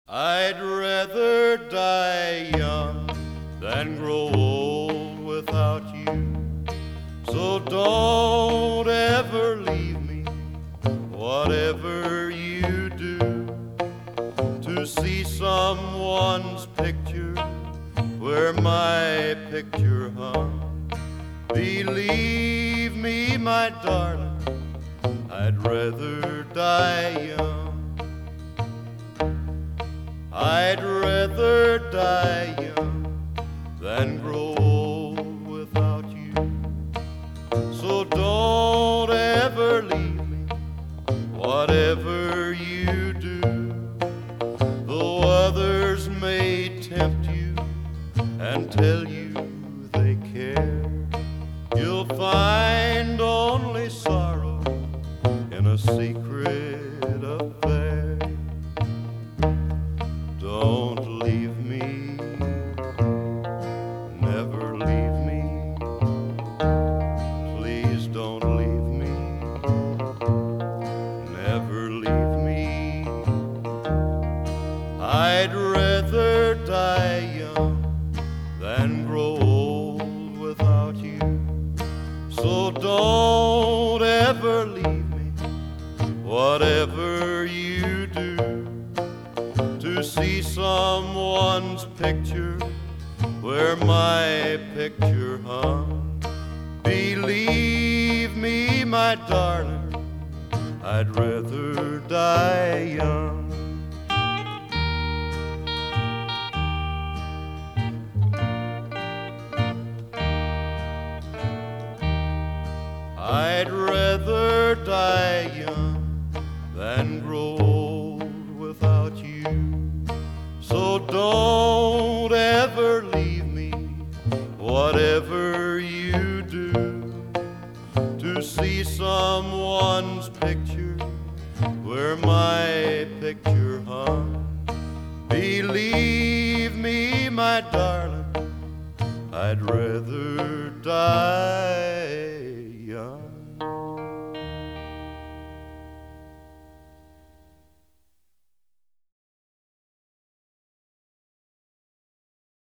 I'd rather die young than grow old without you. So don't ever leave me, whatever you do. To see someone's picture where my picture hung, believe me, my darling, I'd rather die young. I'd rather die young than grow old without you. So don't ever leave me, whatever you do. Though others may tempt you and tell you they care, you'll find only sorrow in a secret affair. Don't leave me, never leave me. Please don't leave me, never leave me. I'd rather die young than grow old without you. So don't ever leave me, whatever you do. To see someone's picture where my picture hung, believe me, my darling, I'd rather die young. I'd rather die young than grow old without you. So don't ever leave me, whatever you do. To see someone's picture where my picture hung, believe me, my darling, I'd rather die